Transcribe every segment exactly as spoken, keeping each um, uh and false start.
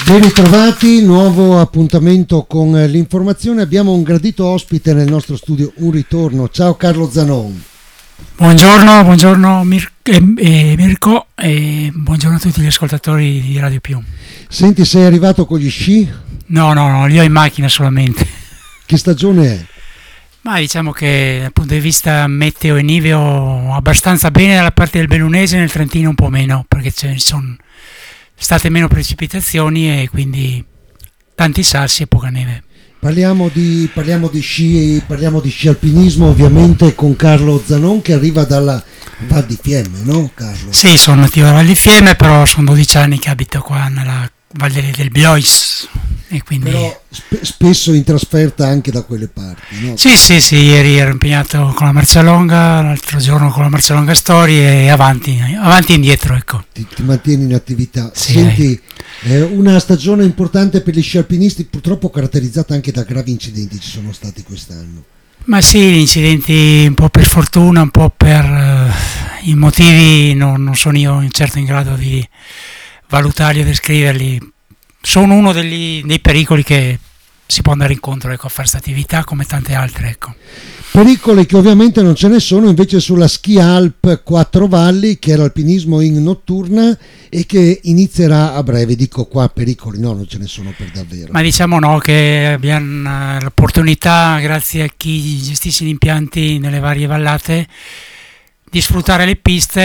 Ben ritrovati, nuovo appuntamento con l'informazione. Abbiamo un gradito ospite nel nostro studio, un ritorno. Ciao Carlo Zanon. Buongiorno, buongiorno Mir- eh, eh, Mirko e buongiorno a tutti gli ascoltatori di Radio Più. Senti, sei arrivato con gli sci? No, no, no, li ho in macchina solamente. Che stagione è? Ma diciamo che dal punto di vista meteo e niveo abbastanza bene dalla parte del Bellunese, nel Trentino un po' meno, perché ci sono state meno precipitazioni e quindi tanti sassi e poca neve. Parliamo di, parliamo di sci, parliamo di sci alpinismo ovviamente con Carlo Zanon che arriva dalla Val di Fiemme, no Carlo? Sì, sono nativo della Val di Fiemme, però sono dodici anni che abito qua nella Valle del Blois e quindi... Però sp- spesso in trasferta anche da quelle parti, no? Sì, sì, sì, ieri ero impegnato con la Marcialonga, l'altro giorno con la Marcialonga Storie e avanti, avanti e indietro, ecco. Ti, ti mantieni in attività. Sì, Senti, eh, una stagione importante per gli sci alpinisti, purtroppo caratterizzata anche da gravi incidenti ci sono stati quest'anno. Ma sì, incidenti un po' per fortuna, un po' per uh, i motivi, non, non sono io certo in grado di valutarli o descriverli. Sono uno degli, dei pericoli che si può andare incontro, ecco, a fare questa attività come tante altre, ecco. Pericoli che ovviamente non ce ne sono invece sulla Ski Alp Quattro Valli, che è l'alpinismo in notturna e che inizierà a breve. Dico qua pericoli, no, non ce ne sono per davvero. Ma diciamo no, che abbiamo l'opportunità, grazie a chi gestisce gli impianti nelle varie vallate, di sfruttare le piste,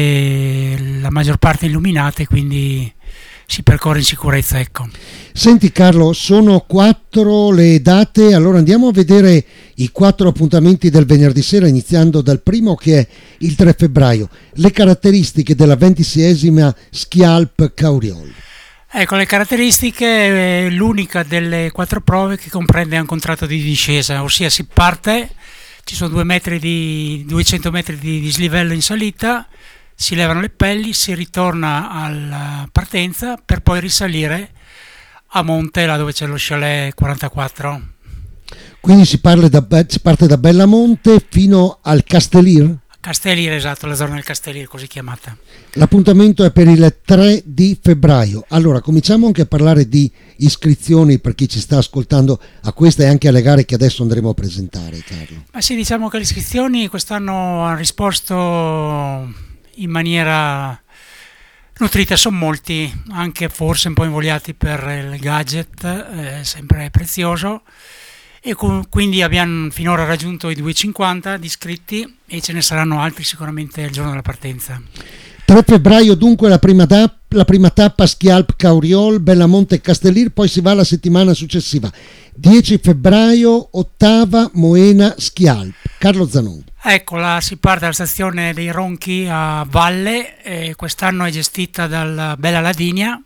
e la maggior parte illuminate, quindi si percorre in sicurezza, ecco. Senti Carlo, sono quattro le date, allora andiamo a vedere i quattro appuntamenti del venerdì sera, iniziando dal primo che è il tre febbraio, le caratteristiche della ventiseiesima Ski Alp Cauriol. Ecco, le caratteristiche, l'unica delle quattro prove che comprende un contratto di discesa, ossia si parte, ci sono due metri di, duecento metri di dislivello in salita, si levano le pelli, si ritorna alla partenza per poi risalire a monte, là dove c'è lo chalet quarantaquattro. Quindi si, parla da, si parte da Bellamonte fino al Castellir? Castellir, esatto, la zona del Castellir, così chiamata. L'appuntamento è per il tre di febbraio. Allora, cominciamo anche a parlare di iscrizioni per chi ci sta ascoltando a questa e anche alle gare che adesso andremo a presentare, Carlo. Ma sì, diciamo che le iscrizioni quest'anno hanno risposto in maniera nutrita, sono molti, anche forse un po' invogliati per il gadget, eh, sempre prezioso, e con, quindi abbiamo finora raggiunto i duecentocinquanta di iscritti e ce ne saranno altri sicuramente il giorno della partenza. tre febbraio dunque la prima, da, la prima tappa Ski Alp Cauriol, Bellamonte e Castellir, poi si va alla settimana successiva. dieci febbraio, ottava Moena Ski Alp. Carlo Zanon. Eccola, si parte dalla stazione dei Ronchi a valle, e quest'anno è gestita dalla Bella Ladinia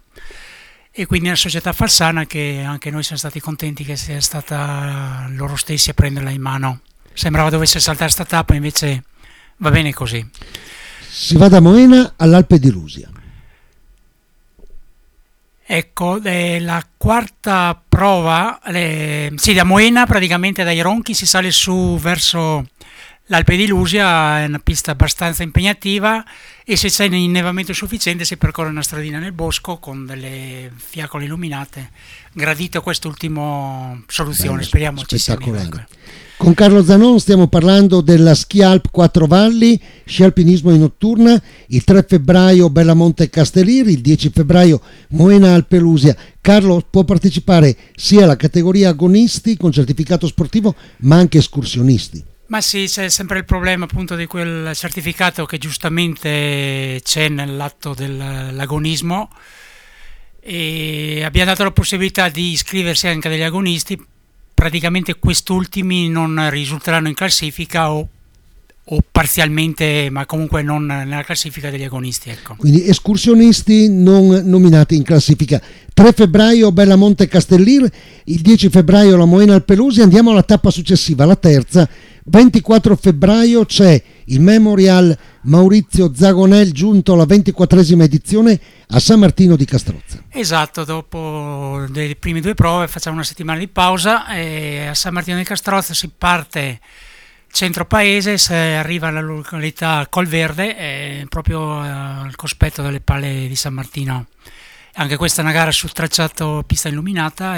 e quindi una società falsana che anche noi siamo stati contenti che sia stata loro stessi a prenderla in mano. Sembrava dovesse saltare sta tappa, invece va bene così. Si va da Moena all'Alpe di Lusia. Ecco, eh, la quarta prova, eh, sì, da Moena praticamente dai Ronchi si sale su verso l'Alpe di Lusia, è una pista abbastanza impegnativa e se c'è innevamento sufficiente si percorre una stradina nel bosco con delle fiaccole illuminate. Gradito quest'ultima soluzione, Bello, speriamo ci sia. spettacolare. Con Carlo Zanon stiamo parlando della Ski Alp Quattro Valli, sci alpinismo in notturna, il tre febbraio Bellamonte e Castellir, il dieci febbraio Moena Alpe Lusia. Carlo può partecipare sia alla categoria agonisti con certificato sportivo ma anche escursionisti. Ma sì, c'è sempre il problema appunto di quel certificato che giustamente c'è nell'atto dell'agonismo, e abbiamo dato la possibilità di iscriversi anche degli agonisti. Praticamente quest'ultimi non risulteranno in classifica o, o parzialmente, ma comunque non nella classifica degli agonisti, ecco. Quindi escursionisti non nominati in classifica. tre febbraio Bellamonte Castellir, il dieci febbraio la Moena Alpe Lusia. Andiamo alla tappa successiva, la terza. ventiquattro febbraio c'è il Memorial Maurizio Zagonel, giunto alla ventiquattresima edizione a San Martino di Castrozza. Esatto, dopo le prime due prove facciamo una settimana di pausa e a San Martino di Castrozza si parte centro paese, si arriva alla località Colverde, eh, proprio al cospetto delle Palle di San Martino. Anche questa è una gara sul tracciato pista illuminata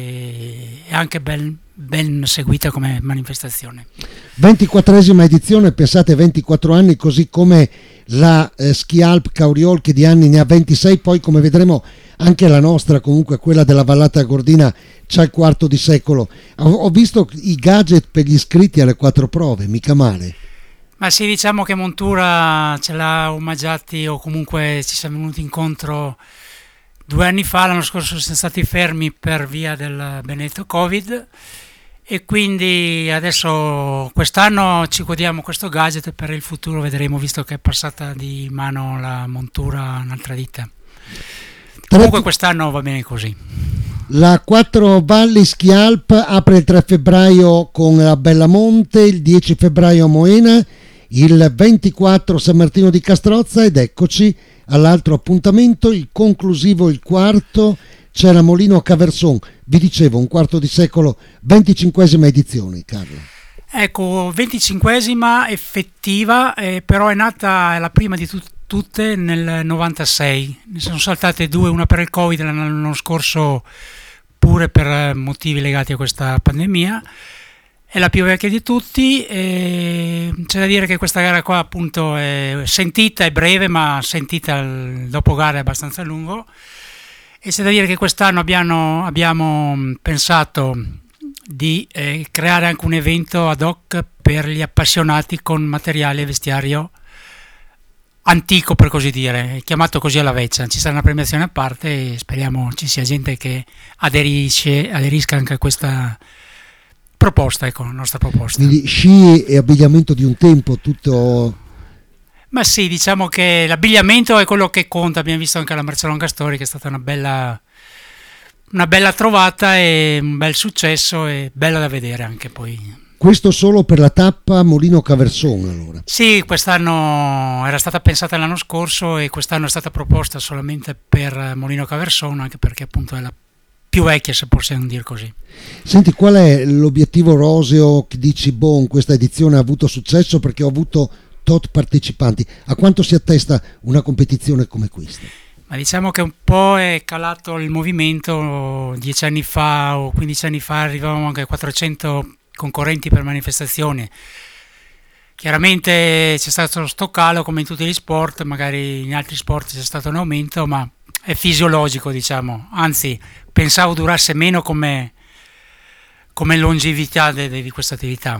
e è anche ben, ben seguita come manifestazione. ventiquattresima edizione, pensate, ventiquattro anni, così come la eh, Ski Alp Cauriol che di anni ne ha ventisei, poi come vedremo anche la nostra, comunque quella della Vallata Gordina, c'ha il quarto di secolo. Ho, ho visto i gadget per gli iscritti alle quattro prove, mica male. Ma sì, diciamo che Montura ce l'ha omaggiati, o comunque ci siamo venuti incontro due anni fa. L'anno scorso siamo stati fermi per via del benedetto Covid e quindi adesso quest'anno ci godiamo questo gadget e per il futuro vedremo, visto che è passata di mano la Montura un'altra ditta. Comunque quest'anno va bene così. La Quattro Valli Ski Alp apre il tre febbraio con la Bellamonte, il dieci febbraio a Moena, il ventiquattro San Martino di Castrozza, ed eccoci all'altro appuntamento, il conclusivo, il quarto, c'era Molino a Caverson. Vi dicevo, un quarto di secolo, venticinquesima edizione, Carlo. Ecco, venticinquesima effettiva, eh, però è nata, è la prima di tutte tutte nel novantasei. Ne sono saltate due, una per il Covid l'anno scorso pure per motivi legati a questa pandemia. È la più vecchia di tutti e c'è da dire che questa gara qua appunto è sentita, è breve, ma sentita il dopogara è abbastanza lungo, e c'è da dire che quest'anno abbiamo, abbiamo pensato di eh, creare anche un evento ad hoc per gli appassionati con materiale e vestiario antico, per così dire, chiamato così alla vecchia. Ci sarà una premiazione a parte e speriamo ci sia gente che aderisce, aderisca anche a questa proposta, ecco, la nostra proposta. Quindi sci e abbigliamento di un tempo, tutto... Ma sì, diciamo che l'abbigliamento è quello che conta. Abbiamo visto anche la Marcellonga Story, che è stata una bella, una bella trovata e un bel successo, e bella da vedere anche poi. Questo solo per la tappa Molino Caverson, allora? Sì, quest'anno era stata pensata l'anno scorso e quest'anno è stata proposta solamente per Molino Caverson, anche perché appunto è la più vecchia, se possiamo dire così. Senti, qual è l'obiettivo roseo che dici, boh, in questa edizione ha avuto successo perché ho avuto tot partecipanti? A quanto si attesta una competizione come questa? Ma diciamo che un po' è calato il movimento. Dieci anni fa o quindici anni fa arrivavamo anche a quattrocento concorrenti per manifestazione. Chiaramente c'è stato sto calo come in tutti gli sport, magari in altri sport c'è stato un aumento, ma è fisiologico, diciamo. Anzi, pensavo durasse meno come, come longevità de, de, di questa attività.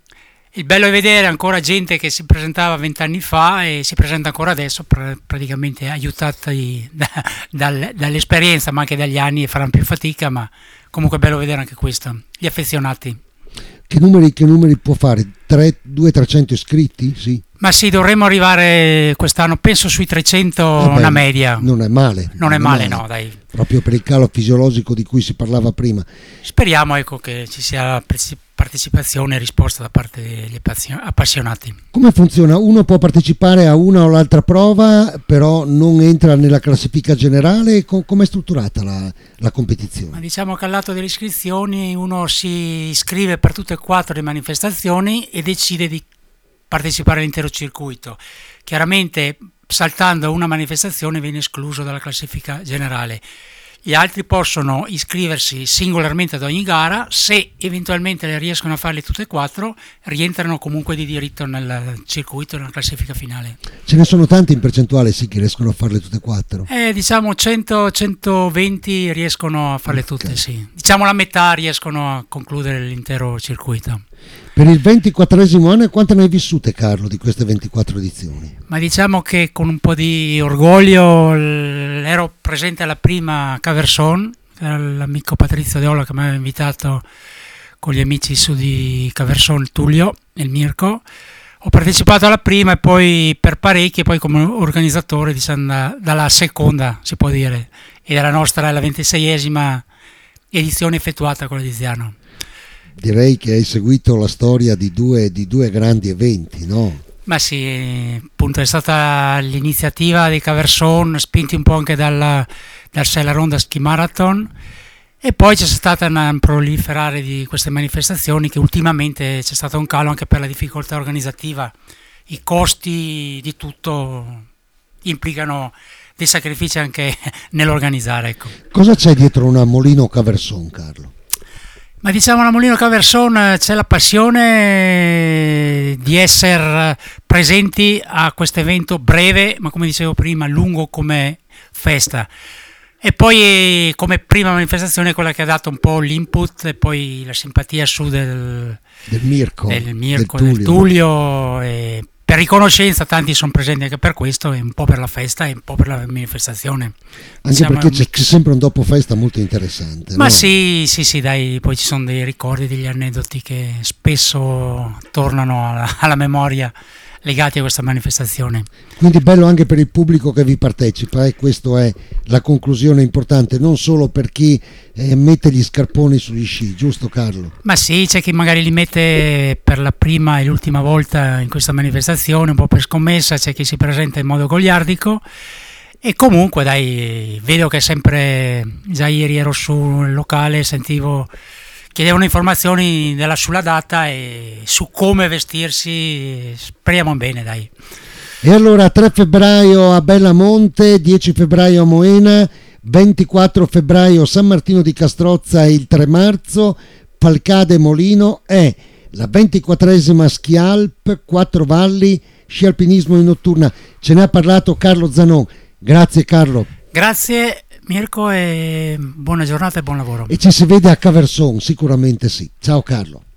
Il bello è vedere ancora gente che si presentava vent'anni fa e si presenta ancora adesso, pr- praticamente aiutati da, dal, dall'esperienza, ma anche dagli anni, e faranno più fatica, ma comunque è bello vedere anche questo, gli affezionati. Che numeri, che numeri può fare? duecento trecento iscritti? Sì. Ma sì, dovremmo arrivare quest'anno, penso sui trecento, eh beh, una media. Non è male. Non, non è male, male, no, dai. Proprio per il calo fisiologico di cui si parlava prima. Speriamo, ecco, che ci sia partecipazione e risposta da parte degli appassionati. Come funziona? Uno può partecipare a una o l'altra prova, però non entra nella classifica generale? Come è strutturata la, la competizione? Ma diciamo che al lato delle iscrizioni uno si iscrive per tutte e quattro le manifestazioni e decide di partecipare all'intero circuito. Chiaramente saltando una manifestazione viene escluso dalla classifica generale. Gli altri possono iscriversi singolarmente ad ogni gara, se eventualmente le riescono a farle tutte e quattro, rientrano comunque di diritto nel circuito, nella classifica finale. Ce ne sono tanti in percentuale, sì, che riescono a farle tutte e quattro? Eh, diciamo cento centoventi riescono a farle tutte, okay. Sì. Diciamo la metà riescono a concludere l'intero circuito. Per il ventiquattresimo anno, quante ne hai vissute, Carlo, di queste ventiquattro edizioni? Ma diciamo che con un po' di orgoglio ero presente alla prima Caverson, era l'amico Patrizio Deola che mi aveva invitato con gli amici su di Caverson, Tullio e il Mirko. Ho partecipato alla prima e poi per parecchie, poi come organizzatore, diciamo, dalla seconda, si può dire, e la nostra è la ventiseiesima edizione effettuata con l'Ediziano. Direi che hai seguito la storia di due, di due grandi eventi, no? Ma sì, appunto è stata l'iniziativa di Caverson, spinti un po' anche dal, dal Sella Ronda Ski Marathon, e poi c'è stato un proliferare di queste manifestazioni, che ultimamente c'è stato un calo anche per la difficoltà organizzativa. I costi di tutto implicano dei sacrifici anche nell'organizzare, ecco. Cosa c'è dietro una Molino Caverson, Carlo? Ma diciamo alla Molino Caverson c'è la passione di essere presenti a questo evento breve, ma come dicevo prima, lungo come festa. E poi come prima manifestazione quella che ha dato un po' l'input e poi la simpatia su del, del Mirko, del, Mirko, del del Tullio. E per riconoscenza tanti sono presenti anche per questo, e un po' per la festa e un po' per la manifestazione. Anche Siamo perché c'è, c'è sempre un dopo festa molto interessante. Ma no? sì, sì, sì, dai, poi ci sono dei ricordi, degli aneddoti che spesso tornano alla, alla memoria legati a questa manifestazione. Quindi bello anche per il pubblico che vi partecipa, e questa è la conclusione importante, non solo per chi eh, mette gli scarponi sugli sci, giusto Carlo? Ma sì, c'è chi magari li mette per la prima e l'ultima volta in questa manifestazione, un po' per scommessa, c'è chi si presenta in modo goliardico, e comunque dai, vedo che sempre, già ieri ero sul locale, sentivo, chiedevano informazioni della, sulla data e su come vestirsi, speriamo bene, dai. E allora tre febbraio a Bellamonte, dieci febbraio a Moena, ventiquattro febbraio San Martino di Castrozza e il tre marzo Falcade Molino, e la ventiquattresima Ski Alp, Quattro Valli, sci alpinismo in notturna. Ce ne ha parlato Carlo Zanon. Grazie Carlo. Grazie Mirko, e buona giornata e buon lavoro. E ci si vede a Caverson, sicuramente sì. Ciao Carlo.